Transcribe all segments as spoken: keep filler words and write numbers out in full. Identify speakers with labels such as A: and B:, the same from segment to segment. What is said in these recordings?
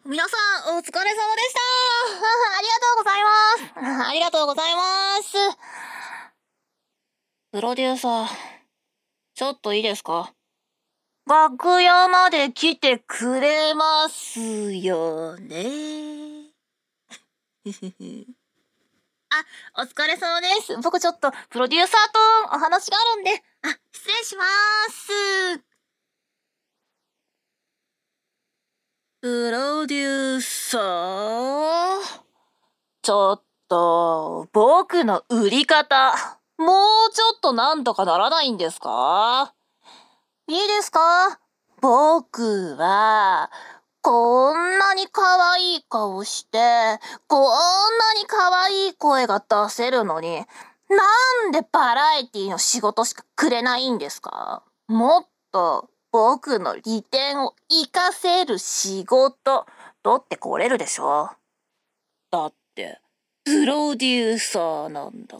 A: 皆さん、お疲れ様でした。ありがとうございます。ありがとうございます。プロデューサー、ちょっといいですか？楽屋まで来てくれますよね。あ、お疲れ様です。僕ちょっとプロデューサーとお話があるんで、あ、失礼します。プロデューサー、ちょっと、僕の売り方、もうちょっとなんとかならないんですか？いいですか？僕は、こんなに可愛い顔して、こんなに可愛い声が出せるのに、なんでバラエティの仕事しかくれないんですか？もっと僕の利点を活かせる仕事、取ってこれるでしょ？だって、プロデューサーなんだから。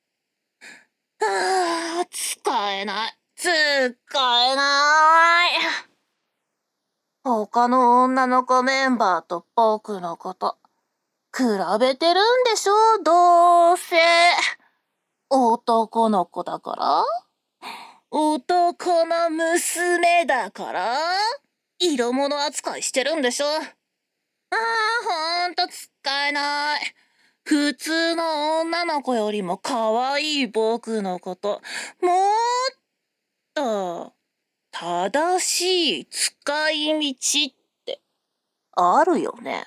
A: ああ、使えない。使えない。他の女の子メンバーと僕のこと、比べてるんでしょ？どうせ。男の子だから？男の娘だから？色物扱いしてるんでしょ？ああ、ほんと使えない。普通の女の子よりも可愛い僕のこと、もっと正しい使い道ってあるよね。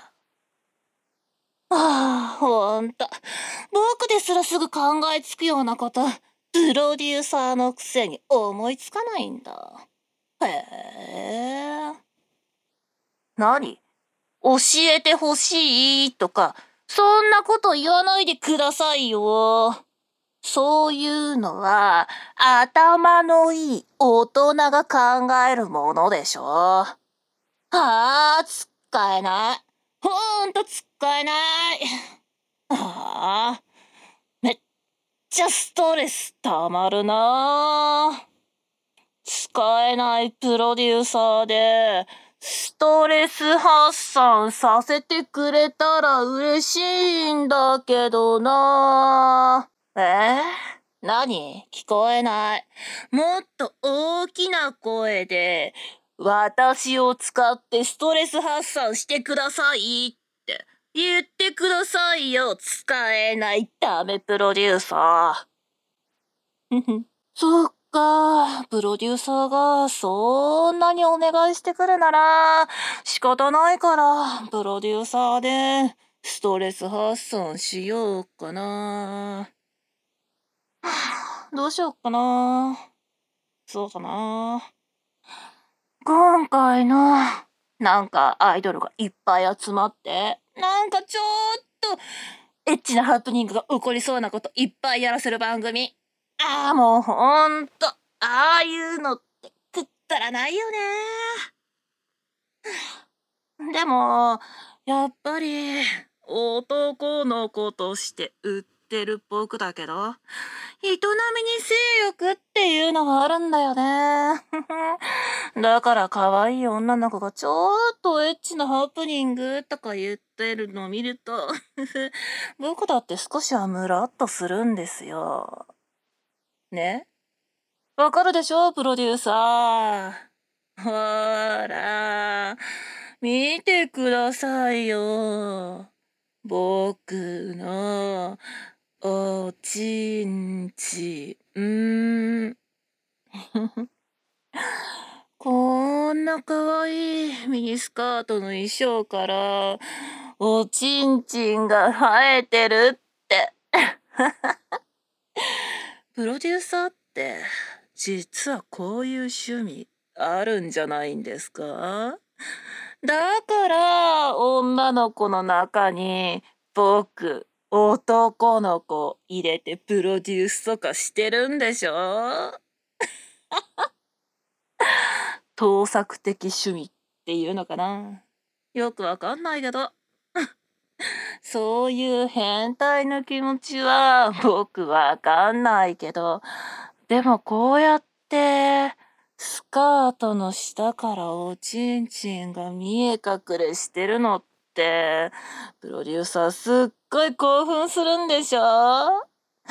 A: ああ、ほんと。僕ですらすぐ考えつくようなこと、プロデューサーのくせに思いつかないんだ。へえ。何？教えてほしいとか、そんなこと言わないでくださいよ。そういうのは、頭のいい大人が考えるものでしょ。はあ、使えない。ほんと使えない。ああ、めっちゃストレスたまるな。使えないプロデューサーで、ストレス発散させてくれたら嬉しいんだけどな。えー、何？聞こえない。もっと大きな声で、私を使ってストレス発散してくださいって言ってくださいよ。使えないダメプロデューサー。そっか、プロデューサーがそんなにお願いしてくるなら、仕方ないから、プロデューサーでストレス発散しようかな。どうしようかな。そうかな。今回の、なんかアイドルがいっぱい集まって、なんかちょっと、エッチなハプニングが起こりそうなこといっぱいやらせる番組。ああ、もうほんと、ああいうのってくったらないよね。でも、やっぱり、男の子として売ってる僕だけど、人並みに性欲っていうのがあるんだよね。だから可愛い女の子がちょっとエッチなハプニングとか言ってるのを見ると、僕だって少しはムラっとするんですよ。ね？わかるでしょ、プロデューサー。ほら、見てくださいよ。僕のおちんちん。こんな可愛いミニスカートの衣装からおちんちんが生えてるって。プロデューサーって実はこういう趣味あるんじゃないんですか？だから女の子の中に僕男の子入れてプロデュースとかしてるんでしょ？盗作的趣味っていうのかな？よくわかんないけど。そういう変態の気持ちは僕わかんないけど、でもこうやってスカートの下からおちんちんが見え隠れしてるのって、プロデューサーすっごい興奮するんでしょ？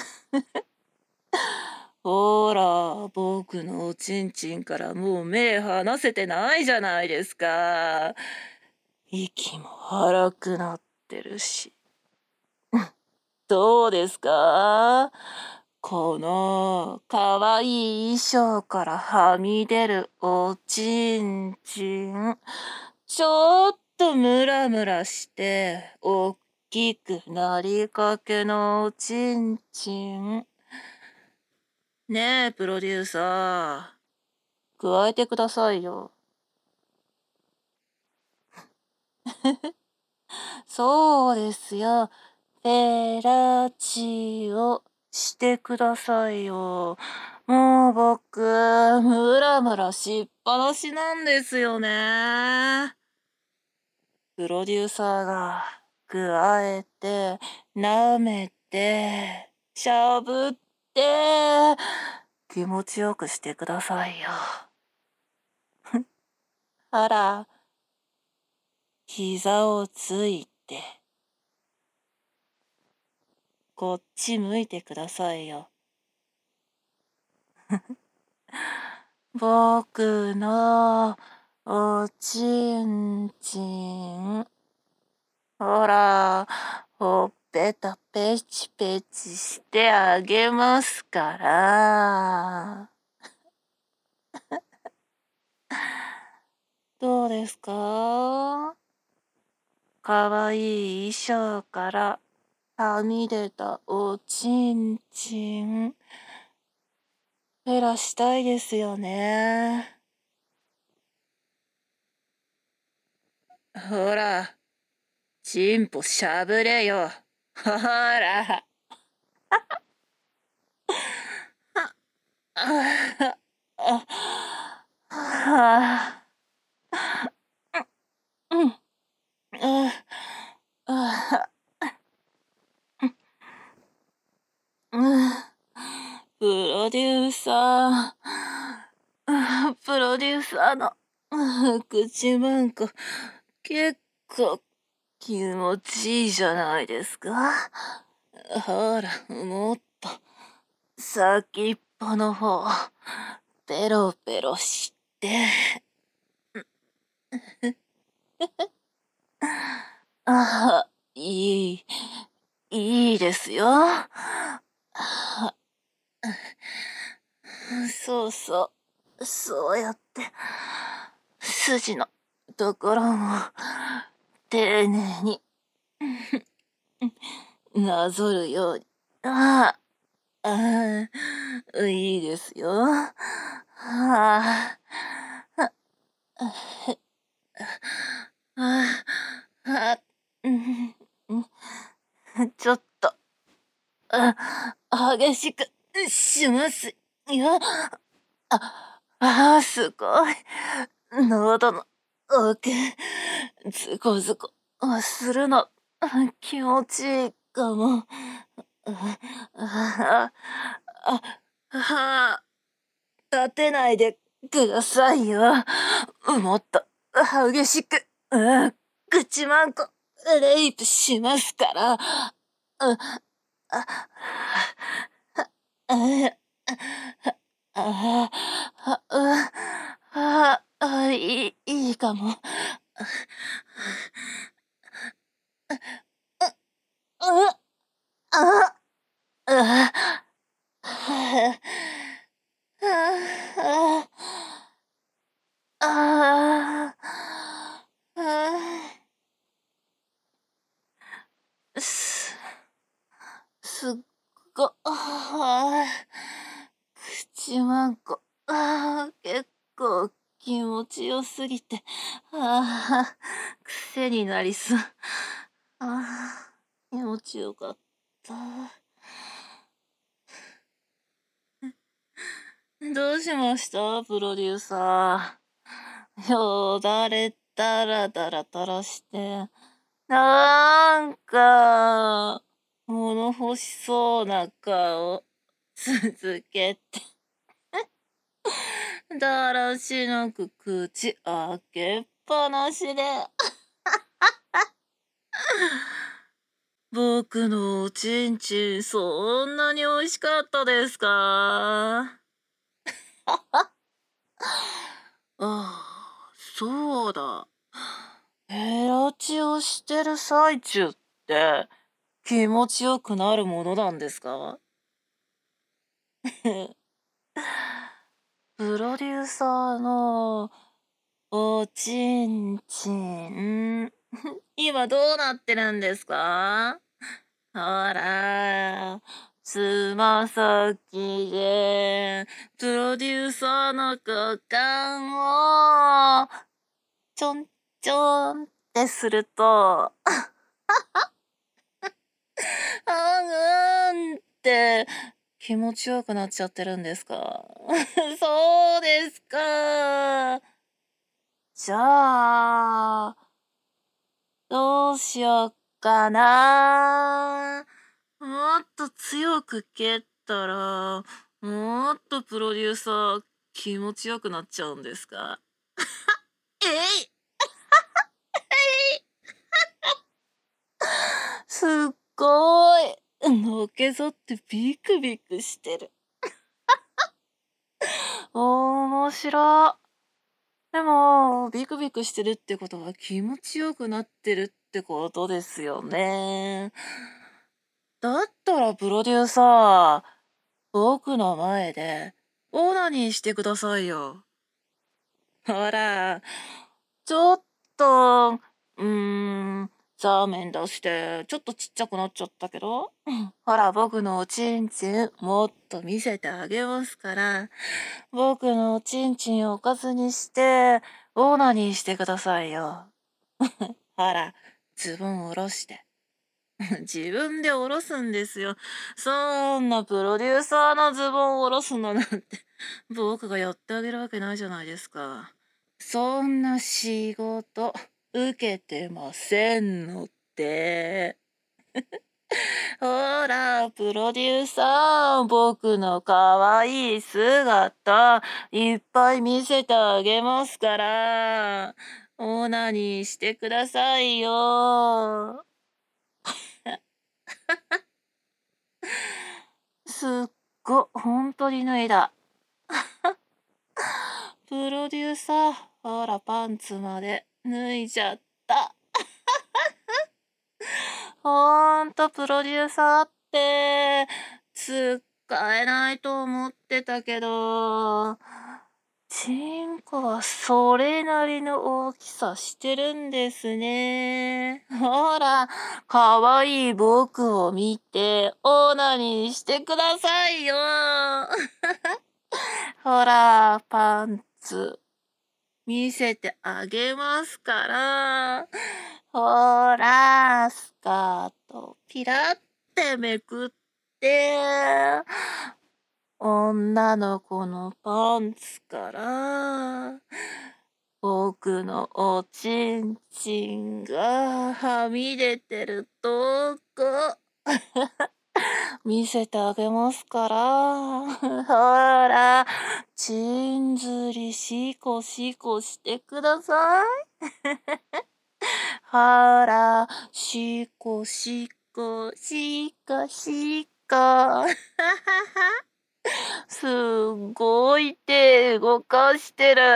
A: ほら、僕のおちんちんからもう目離せてないじゃないですか。息も荒くなってるし。どうですか？このかわいい衣装からはみ出るおちんちん。ちょっとムラムラしておっきくなりかけのおちんちん。ねえ、プロデューサー。加えてくださいよ。そうですよ。フェラチオしてくださいよ。もう僕、ムラムラしっぱなしなんですよね。プロデューサーが加えて、舐めて、しゃぶって、気持ちよくしてくださいよ。あら、膝をついて、こっち向いてくださいよ。僕のおちんちん。ほら、ほっぺたペチペチしてあげますから。どうですか？かわいい衣装からはみ出たおちんちん。フェラしたいですよね。ほら、チンポしゃぶれよ。ほら。あああうん。ああうん。プロデューサー。プロデューサーの口マンコ結構気持ちいいじゃないですか。ほら、もっと先っぽの方、ペロペロして。ああ、いい、いいですよ。そうそう、そうやって、筋のところも丁寧になぞるように。ああ、ああ、いいですよ。ああ、ああ、うん、ちょっと、あ、激しくしますよ。あ、あー、すごい。喉の奥、ズコズコするの気持ちいいかも。あ、あ、あ、立てないでくださいよ。もっと激しく、うん、口まんこレイプしますから。うん、あ、あ、あ、あ、あ、あ、あ、いい、いいかも。あ、あ、あ、あ、あ、あ、あ、す、すっご、あ、口まんこ、あ、結構気持ちよすぎて、あ、癖になりそう。あ、気持ちよかった。どうしましたプロデューサー。よだれだらだら垂らして。なんか、物欲しそうな顔、続けて。 だらしなく口開けっぱなしで。僕のおちんちん、そんなに美味しかったですか？ああ、そうだ。ヘラチをしてる最中って気持ちよくなるものなんですか？プロデューサーのおちんちん、今どうなってるんですか？ほら、つま先でプロデューサーの股間をちょんちょんってすると、あんって気持ちよくなっちゃってるんですか？そうですか。じゃあ、どうしよっかな。もっと強く蹴ったら、もっとプロデューサー気持ちよくなっちゃうんですか？えいすっごい。のけぞってビクビクしてる。面白。でも、ビクビクしてるってことは気持ちよくなってるってことですよね。だったらプロデューサー、僕の前でオナニーしてくださいよ。ほら、ちょっと、うーん、ザーメン出して、ちょっとちっちゃくなっちゃったけど。ほら、僕のおちんちん、もっと見せてあげますから、僕のおちんちんをおかずにして、オーナニーしてくださいよ。ほら、ズボン下ろして。自分で下ろすんですよ。そんなプロデューサーのズボンを下ろすのなんて、僕がやってあげるわけないじゃないですか。そんな仕事、受けてませんのって。ほら、プロデューサー、僕の可愛い姿、いっぱい見せてあげますから、オナニーしてくださいよ。すっご、本当に脱いだ。プロデューサー、ほら、パンツまで脱いじゃった。ほんと、プロデューサーって、使えないと思ってたけど、チンコはそれなりの大きさしてるんですね。ほら、かわいい僕を見て、オナニーしてくださいよ。ほら、パンツ、見せてあげますから。ほら、スカート、ピラってめくって、女の子のパンツから、僕のおちんちんがはみ出てるとこ、見せてあげますから。ほら、ちんずりしこしこしてください。ほら、しこしこしこしこ。すっごい手動かしてる。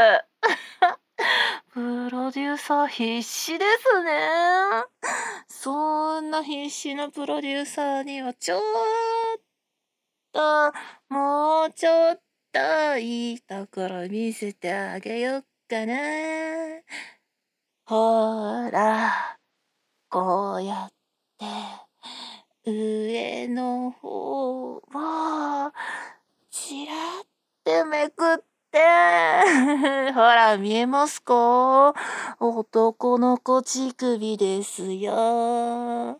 A: プロデューサー必死ですね。そんな必死なプロデューサーにはちょっと、もうちょっといいところ見せてあげよっかな。ほら、こうやって上の方をちらってめくって、ほら見えますか？男の子乳首ですよ。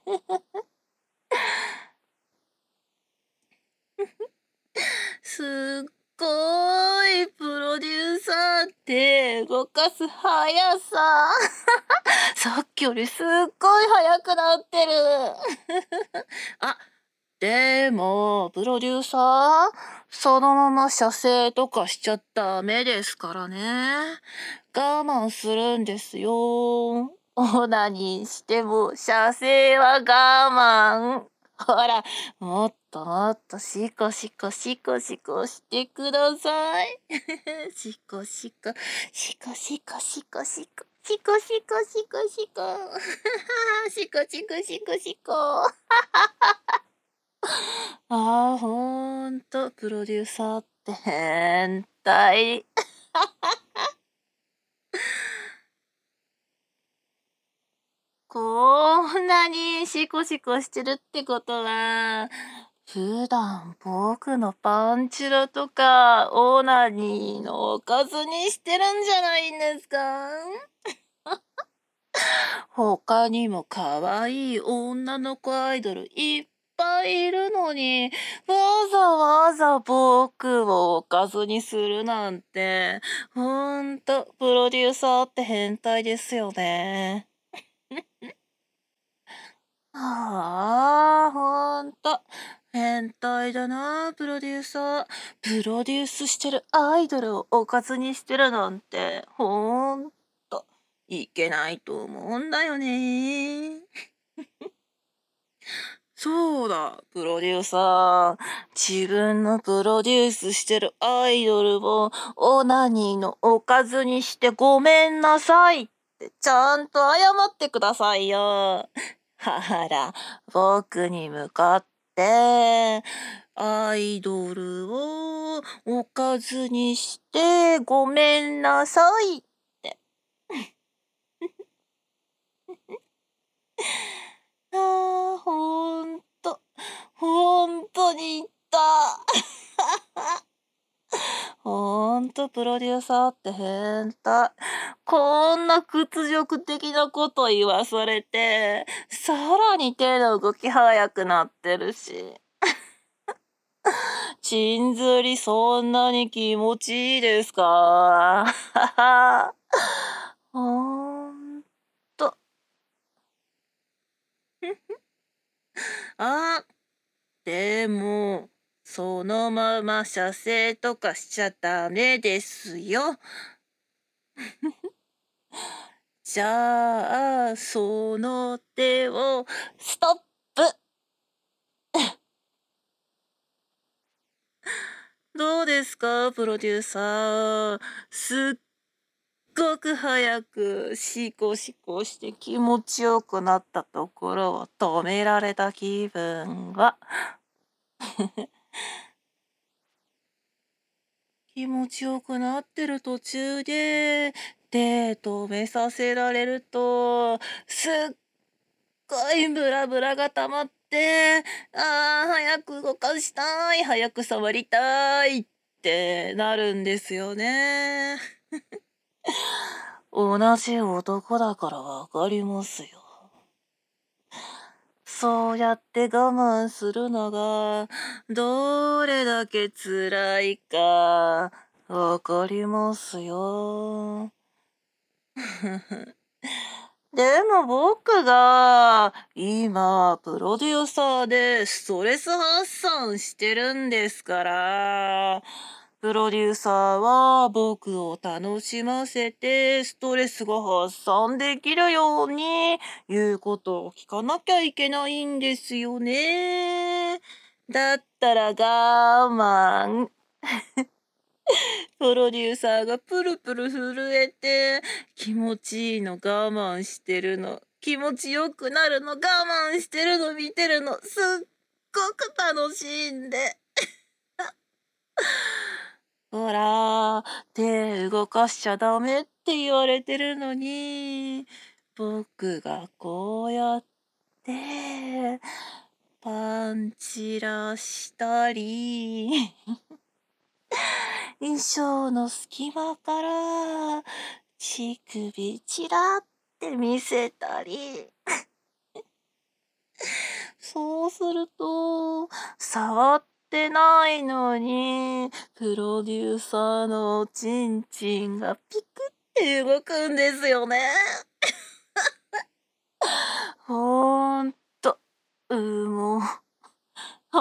A: すっごいプロデューサーって動かす速さ。さっきよりすっごい速くなってる。あ、 でも、プロデューサー、そのまま射精とかしちゃダメですからね。我慢するんですよ。オナニーしても射精は我慢。ほら、もっともっとシコシコシコシコしてください。シコシコ、シコシコシコシコ、シコシコシコシコ、シコシコシコシコ。ああ、ほんと、プロデューサーって変態。こんなにシコシコしてるってことは、普段僕のパンチラとかオナニーのおかずにしてるんじゃないんですか？他にも可愛い女の子アイドルいっぱいいるのに、わざわざ僕をおかずにするなんて、ほんと、プロデューサーって変態ですよね。ああ、ほんと。変態だな、プロデューサー。プロデュースしてるアイドルをおかずにしてるなんて、ほんと、いけないと思うんだよね。そうだ、プロデューサー。自分のプロデュースしてるアイドルをオナニーのおかずにしてごめんなさいってちゃんと謝ってくださいよ。はら、僕に向かってアイドルをおかずにしてごめんなさいって。ああ、ほんと、ほんとに言った。ほんとプロデューサーって変態。こんな屈辱的なこと言わされて、さらに手の動き速くなってるし。チンズリそんなに気持ちいいですか？ほんと。あ、でも、そのまま射精とかしちゃダメですよ。じゃあ、その手をストップ。どうですか、プロデューサー。すっごく早くシコシコして気持ちよくなったところを止められた気分は。気持ちよくなってる途中で手止めさせられると、すっごいブラブラが溜まって、ああ、早く動かしたい、早く触りたいってなるんですよね。同じ男だからわかりますよ。そうやって我慢するのが、どれだけ辛いか、わかりますよ。でも僕が今プロデューサーでストレス発散してるんですから、プロデューサーは僕を楽しませてストレスが発散できるように言うことを聞かなきゃいけないんですよね。だったら我慢。プロデューサーがプルプル震えて、気持ちいいの我慢してるの、気持ちよくなるの我慢してるの見てるの、すっごく楽しいんで。ほら、手動かしちゃダメって言われてるのに、僕がこうやってパンチラしたり、衣装の隙間から乳首チラって見せたり、そうすると、触ってないのに、プロデューサーのチンチンがピクって動くんですよね。ほんと、うも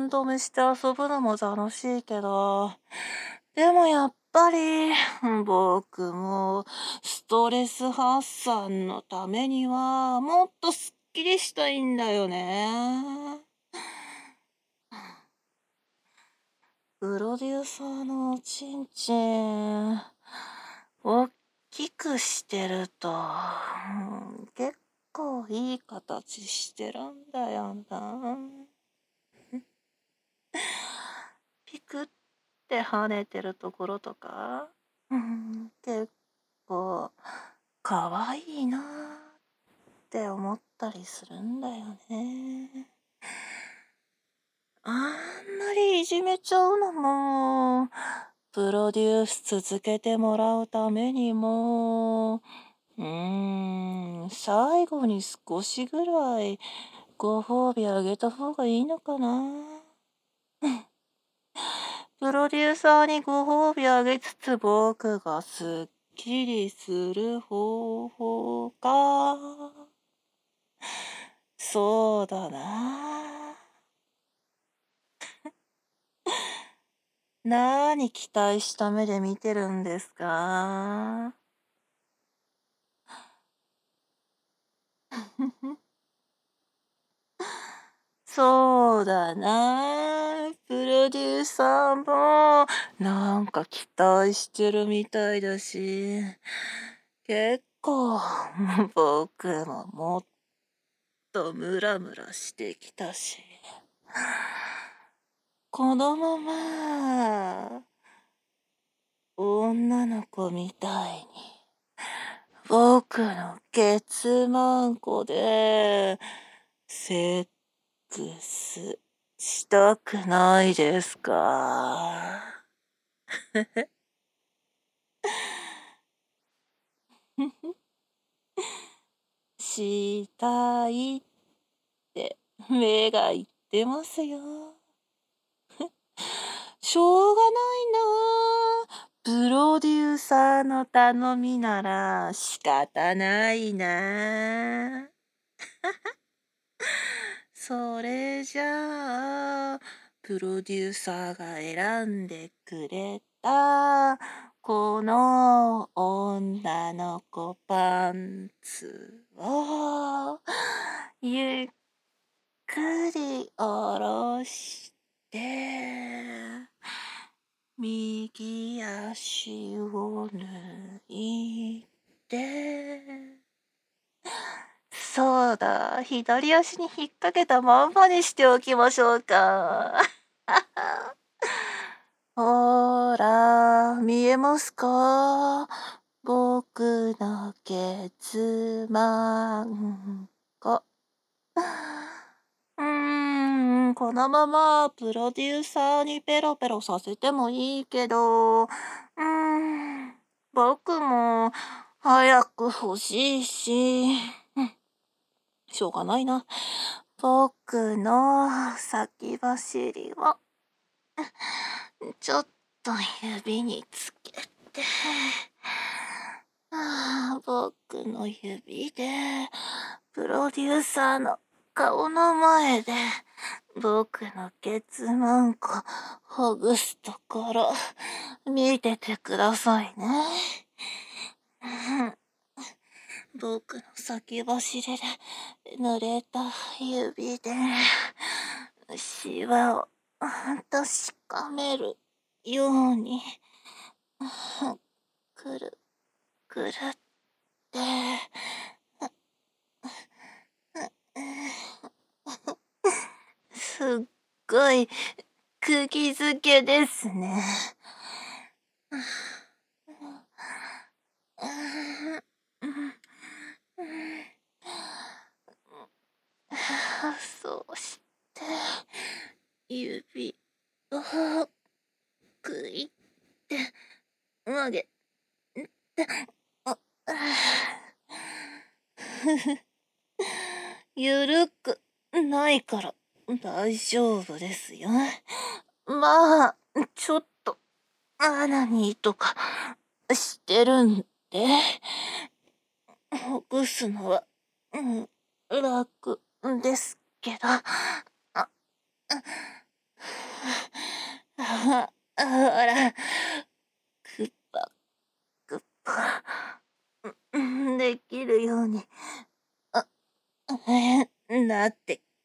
A: 寸止めして遊ぶのも楽しいけど、でもやっぱり僕もストレス発散のためにはもっとすっきりしたいんだよね。プロデューサーのおちんちん、大きくしてると、うん結構いい形してるんだよな。ピクって跳ねてるところとか、うん結構かわいいなって思ったりするんだよね。あんまりいじめちゃうのも、プロデュース続けてもらうためにも、うーん、最後に少しぐらいご褒美あげた方がいいのかな。プロデューサーにご褒美あげつつ僕がすっきりする方法か。そうだな。なに期待した目で見てるんですか？そうだな。プロデューサーもなんか期待してるみたいだし、結構僕ももっとムラムラしてきたし、このまま女の子みたいに僕のケツマンコでセックスしたくないですか？したいって目が言ってますよ。しょうがないな。プロデューサーの頼みなら仕方ないな。それじゃあ、プロデューサーが選んでくれた、この女の子パンツを、ゆっくり下ろして、右足を抜いて、そうだ、左足に引っ掛けたまんまにしておきましょうか。ほら、見えますか？僕のケツマンコ。うーん、このままプロデューサーにペロペロさせてもいいけど、うーん、僕も早く欲しいし、うんしょうがないな。僕の先走りをちょっと指につけて、ああ僕の指でプロデューサーの顔の前で僕のケツマンコほぐすところ見ててくださいね。うん僕の先走りで濡れた指でシワを確かめるようにくるくるってすっごい釘付けですね。そうして指をくいって曲げてあゆるくないから大丈夫ですよ。まあちょっとアナニーとかしてるんでほぐすのは、うん、楽ですけど。あ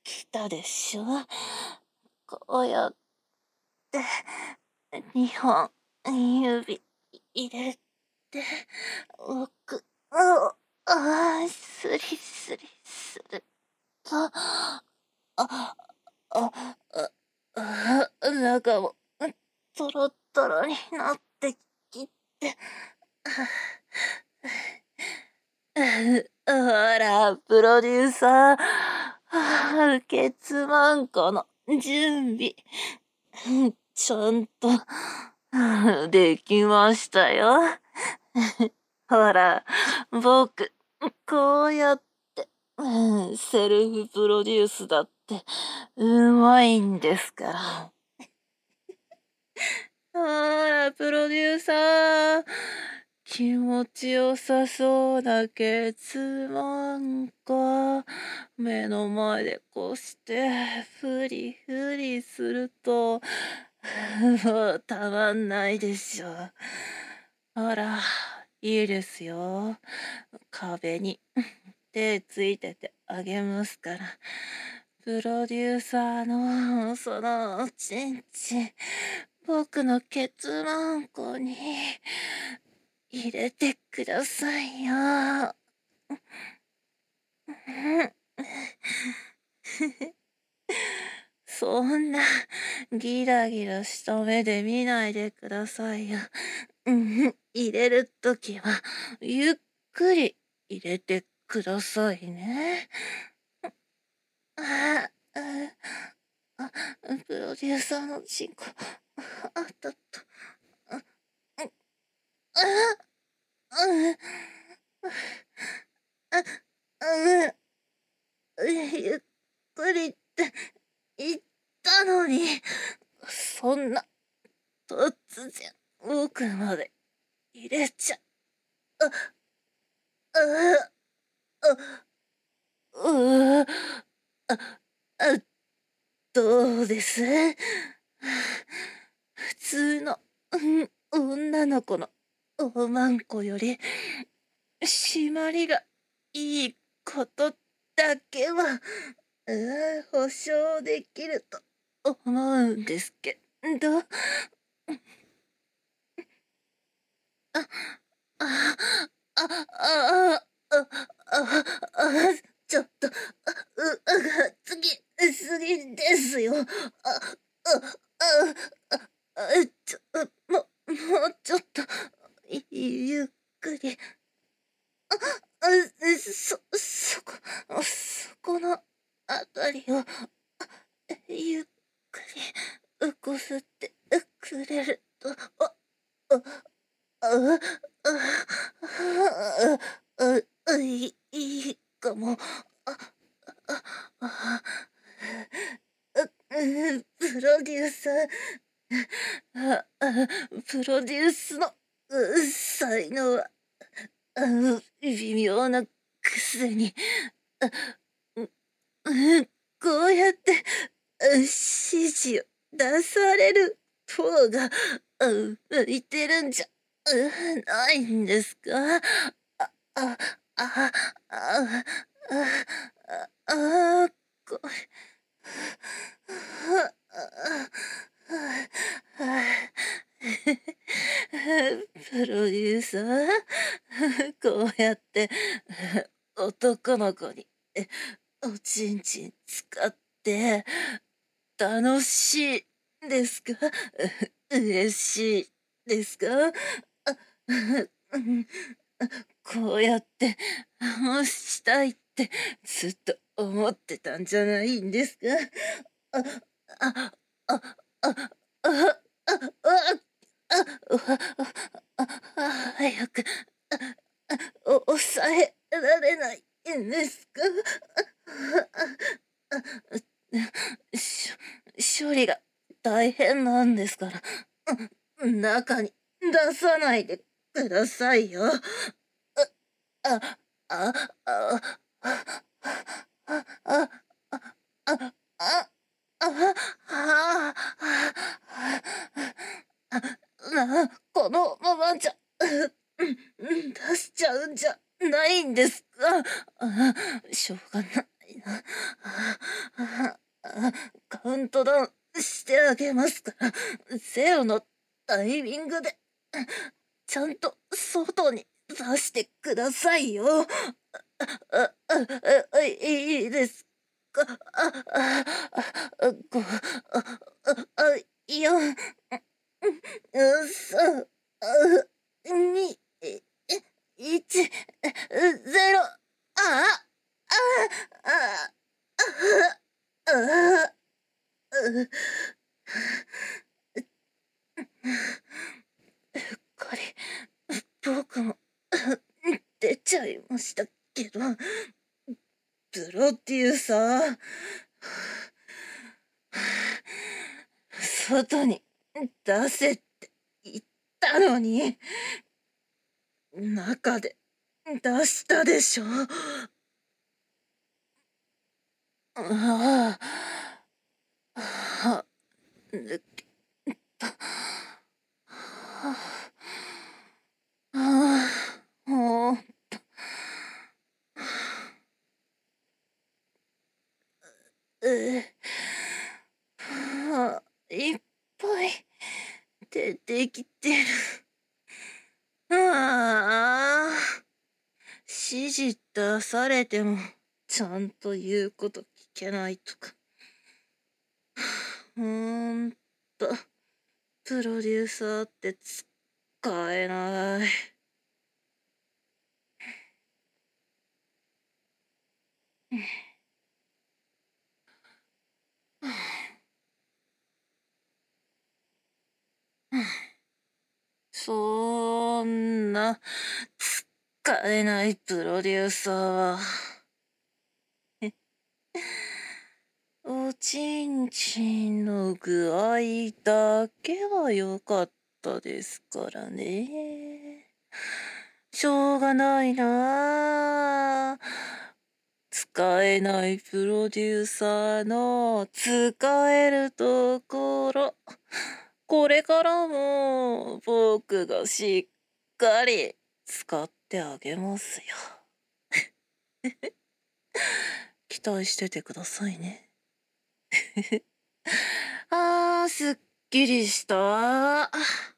A: きたでしょ。こうやってにほん指入れて奥をあースリスリすると、ああああ中もトロトロになってきて、ほらプロデューサー、はあケツマンコの準備ちゃんとできましたよ。ほら僕こうやってうんセルフプロデュースだってうまいんですから。ほらプロデューサー、気持ちよさそうなケツマンコ目の前でこうしてフリフリするともうたまんないでしょ。ほらいいですよ。壁に手ついててあげますから。プロデューサーのそのおちんちん僕のケツマンコに入れてくださいよ。そんなギラギラした目で見ないでくださいよ。入れるときはゆっくり入れてくださいね。あああプロデューサーのチンコあったった。ああああゆっくりって言ったのに、そんな突然奥まで入れちゃあああうああどうです？普通の女の子のおまんこより締まりがいいことだけは保証できると思うんですけど。あああああああちょっとううが次すぎですよ。ああああちょももうちょっとゆっくり。あそそこそこのあたりをゆっくりこすってくれると。あああああいいかも。ああプロデューサー、プロデュースの才能は微妙なくせに、こうやって指示を出される方が向いてるんじゃないんですか？あ、あ、あ、あ、あ、あ、これ、プロデューサー、こうやって男の子におちんちん使って楽しいですか？嬉しいですか？あこうやってしたいってずっと思ってたんじゃないんですか？あああああああああ早くお抑えられないんですか？し処理が大変なんですから、中に出さないでくださいよ。あ、あ、あ、あ、あ、あ、あ、あ、あ、な、このままじゃ、出しちゃうんじゃないんですか？しょうがないな。 カウントダウンしてあげますから、ゼロのタイミングで、ちゃんと外に出してくださいよ。あ、あ、あ、あ、いいですか。あ、あ、あ、ご、あ、あ、あ、よん、さん、に、いち、ゼロ、あ、あ、あ、あ、あ、うっかり僕も出ちゃいましたけど、プロデューサー、外に出せって言ったのに、中で出したでしょ。ああ、は、抜けた。はあ、もう、え、はあ、いっぱい出てきてる。ああ、指示出されても、ちゃんと言うこと聞けないとか。ほんと、プロデューサーって使えない。そんな、使えないプロデューサーは、おちんちんの具合だけは良かったですからね。しょうがないなあ。使えないプロデューサーの使えるところ。これからも僕がしっかり使ってあげますよ。期待しててくださいね。あー、すっきりした。